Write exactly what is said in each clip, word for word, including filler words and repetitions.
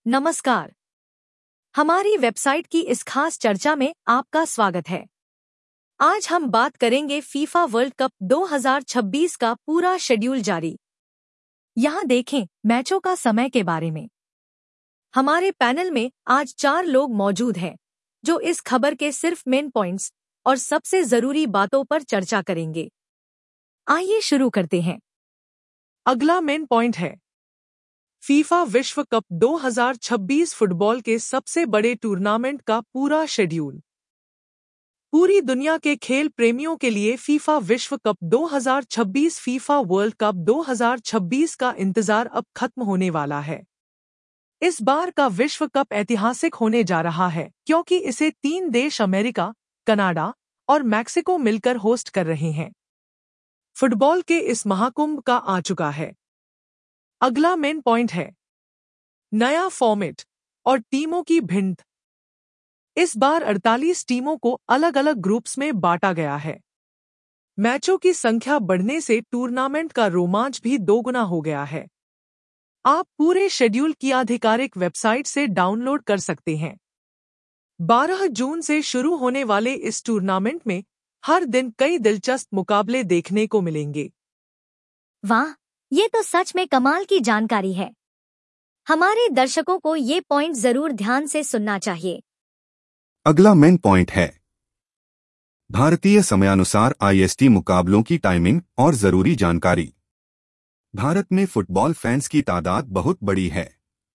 नमस्कार। हमारी वेबसाइट की इस खास चर्चा में आपका स्वागत है। आज हम बात करेंगे फीफा वर्ल्ड कप दो हज़ार छब्बीस का पूरा शेड्यूल जारी। यहाँ देखें मैचों का समय के बारे में। हमारे पैनल में आज चार लोग मौजूद हैं जो इस खबर के सिर्फ मेन पॉइंट्स और सबसे जरूरी बातों पर चर्चा करेंगे। आइए शुरू करते हैं। अगला मेन पॉइंट है फीफा विश्व कप दो हज़ार छब्बीस फुटबॉल के सबसे बड़े टूर्नामेंट का पूरा शेड्यूल। पूरी दुनिया के खेल प्रेमियों के लिए फीफा विश्व कप दो हज़ार छब्बीस फीफा वर्ल्ड कप दो हज़ार छब्बीस का इंतजार अब खत्म होने वाला है। इस बार का विश्व कप ऐतिहासिक होने जा रहा है क्योंकि इसे तीन देश अमेरिका, कनाडा और मैक्सिको मिलकर होस्ट कर रहे हैं। फुटबॉल के इस महाकुंभ का आ चुका है। अगला मेन पॉइंट है नया फॉर्मेट और टीमों की भिन्नता। इस बार अड़तालीस टीमों को अलग अलग ग्रुप्स में बांटा गया है। मैचों की संख्या बढ़ने से टूर्नामेंट का रोमांच भी दोगुना हो गया है। आप पूरे शेड्यूल की आधिकारिक वेबसाइट से डाउनलोड कर सकते हैं। बारह जून से शुरू होने वाले इस टूर्नामेंट में हर दिन कई दिलचस्प मुकाबले देखने को मिलेंगे। वाह, ये तो सच में कमाल की जानकारी है। हमारे दर्शकों को ये पॉइंट जरूर ध्यान से सुनना चाहिए। अगला मेन पॉइंट है भारतीय समयानुसार आईएसटी मुकाबलों की टाइमिंग और जरूरी जानकारी। भारत में फुटबॉल फैंस की तादाद बहुत बड़ी है।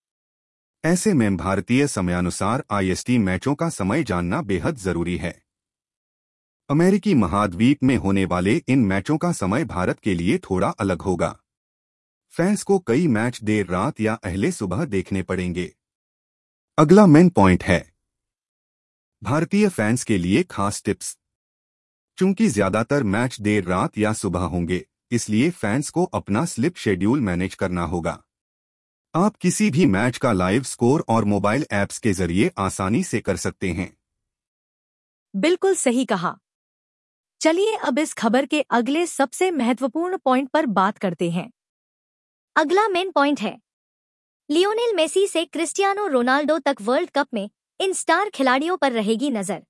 ऐसे में भारतीय समयानुसार आईएसटी मैचों का समय जानना बेहद जरूरी है। अमेरिकी महाद्वीप में होने वाले इन मैचों का समय भारत के लिए थोड़ा अलग होगा। फैंस को कई मैच देर रात या अहले सुबह देखने पड़ेंगे। अगला मेन पॉइंट है भारतीय फैंस के लिए खास टिप्स। चूंकि ज्यादातर मैच देर रात या सुबह होंगे, इसलिए फैंस को अपना स्लिप शेड्यूल मैनेज करना होगा। आप किसी भी मैच का लाइव स्कोर और मोबाइल ऐप्स के जरिए आसानी से कर सकते हैं। बिल्कुल सही कहा। चलिए अब इस खबर के अगले सबसे महत्वपूर्ण पॉइंट पर बात करते हैं। अगला मेन पॉइंट है लियोनेल मेसी से क्रिस्टियानो रोनाल्डो तक वर्ल्ड कप में इन स्टार खिलाड़ियों पर रहेगी नजर।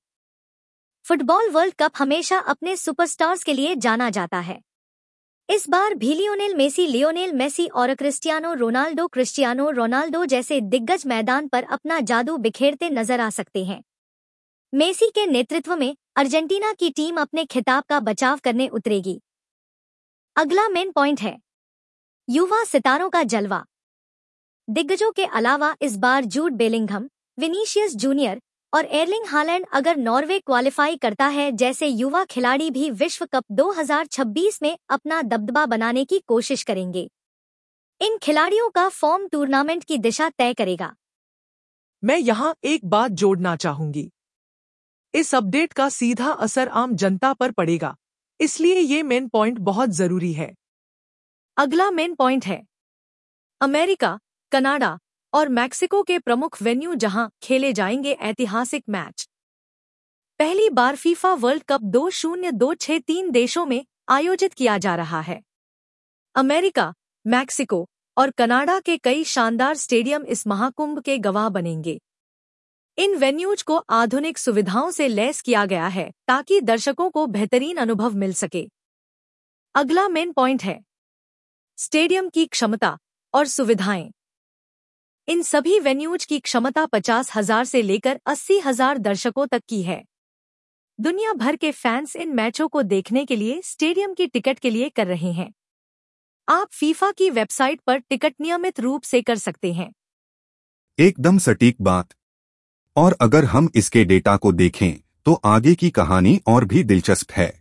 फुटबॉल वर्ल्ड कप हमेशा अपने सुपरस्टार्स के लिए जाना जाता है। इस बार भी लियोनेल मेसी लियोनेल मेसी और क्रिस्टियानो रोनाल्डो क्रिस्टियानो रोनाल्डो जैसे दिग्गज मैदान पर अपना जादू बिखेरते नजर आ सकते हैं। मेसी के नेतृत्व में अर्जेंटीना की टीम अपने खिताब का बचाव करने उतरेगी। अगला मेन पॉइंट है युवा सितारों का जलवा। दिग्गजों के अलावा इस बार जूड बेलिंघम, विनीशियस जूनियर और एर्लिंग हालैंड अगर नॉर्वे क्वालिफाई करता है जैसे युवा खिलाड़ी भी विश्व कप दो हज़ार छब्बीस में अपना दबदबा बनाने की कोशिश करेंगे। इन खिलाड़ियों का फॉर्म टूर्नामेंट की दिशा तय करेगा। मैं यहाँ एक बात जोड़ना चाहूंगी। इस अपडेट का सीधा असर आम जनता पर पड़ेगा, इसलिए ये मेन पॉइंट बहुत जरूरी है। अगला मेन पॉइंट है अमेरिका, कनाडा और मैक्सिको के प्रमुख वेन्यू जहां खेले जाएंगे ऐतिहासिक मैच। पहली बार फीफा वर्ल्ड कप दो शून्य दो छह तीन देशों में आयोजित किया जा रहा है। अमेरिका, मैक्सिको और कनाडा के कई शानदार स्टेडियम इस महाकुंभ के गवाह बनेंगे। इन वेन्यूज को आधुनिक सुविधाओं से लैस किया गया है ताकि दर्शकों को बेहतरीन अनुभव मिल सके। अगला मेन पॉइंट है स्टेडियम की क्षमता और सुविधाएं। इन सभी वेन्यूज की क्षमता पचास हजार से लेकर अस्सी हजार दर्शकों तक की है। दुनिया भर के फैंस इन मैचों को देखने के लिए स्टेडियम की टिकट के लिए कर रहे हैं। आप फीफा की वेबसाइट पर टिकट नियमित रूप से कर सकते हैं। एकदम सटीक बात। और अगर हम इसके डेटा को देखें तो आगे की कहानी और भी दिलचस्प है।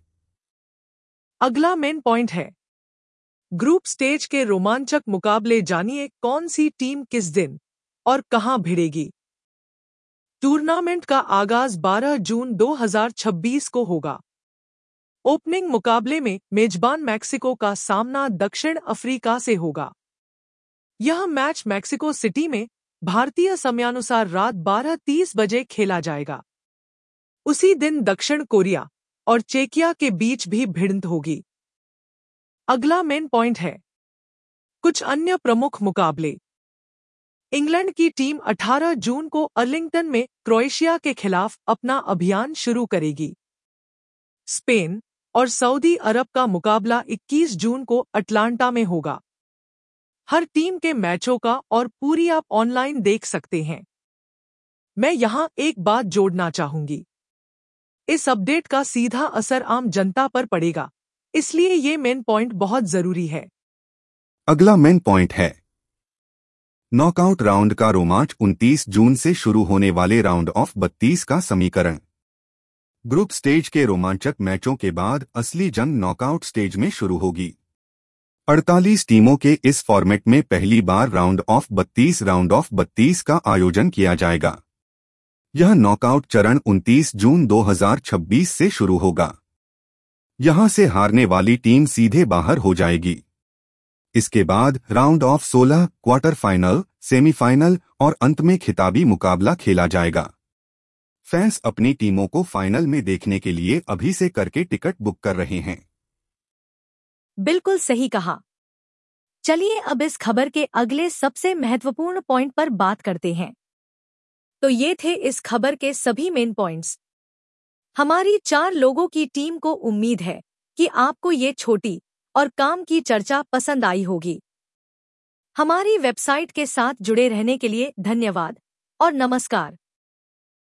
अगला मेन पॉइंट है ग्रुप स्टेज के रोमांचक मुकाबले। जानिए कौन सी टीम किस दिन और कहां भिड़ेगी। टूर्नामेंट का आगाज बारह जून दो हज़ार छब्बीस को होगा। ओपनिंग मुकाबले में मेजबान मैक्सिको का सामना दक्षिण अफ्रीका से होगा। यह मैच मैक्सिको सिटी में भारतीय समयानुसार रात बारह तीस बजे खेला जाएगा। उसी दिन दक्षिण कोरिया और चेकिया के बीच भी भिड़ंत होगी। अगला मेन पॉइंट है कुछ अन्य प्रमुख मुकाबले। इंग्लैंड की टीम अठारह जून को अर्लिंगटन में क्रोएशिया के खिलाफ अपना अभियान शुरू करेगी। स्पेन और सऊदी अरब का मुकाबला इक्कीस जून को अटलांटा में होगा। हर टीम के मैचों का और पूरी आप ऑनलाइन देख सकते हैं। मैं यहां एक बात जोड़ना चाहूंगी। इस अपडेट का सीधा असर आम जनता पर पड़ेगा, इसलिए ये मेन पॉइंट बहुत जरूरी है। अगला मेन पॉइंट है नॉकआउट राउंड का रोमांच। उनतीस जून से शुरू होने वाले राउंड ऑफ बत्तीस का समीकरण। ग्रुप स्टेज के रोमांचक मैचों के बाद असली जंग नॉकआउट स्टेज में शुरू होगी। अड़तालीस टीमों के इस फॉर्मेट में पहली बार राउंड ऑफ बत्तीस राउंड ऑफ बत्तीस का आयोजन किया जाएगा। यह नॉकआउट चरण उनतीस जून दो हज़ार छब्बीस से शुरू होगा। यहां से हारने वाली टीम सीधे बाहर हो जाएगी। इसके बाद राउंड ऑफ सोलह, क्वार्टर फाइनल, सेमीफाइनल और अंत में खिताबी मुकाबला खेला जाएगा। फैंस अपनी टीमों को फाइनल में देखने के लिए अभी से करके टिकट बुक कर रहे हैं। बिल्कुल सही कहा। चलिए अब इस खबर के अगले सबसे महत्वपूर्ण पॉइंट पर बात करते हैं। तो ये थे इस खबर के सभी मेन पॉइंट्स। हमारी चार लोगों की टीम को उम्मीद है कि आपको ये छोटी और काम की चर्चा पसंद आई होगी। हमारी वेबसाइट के साथ जुड़े रहने के लिए धन्यवाद और नमस्कार।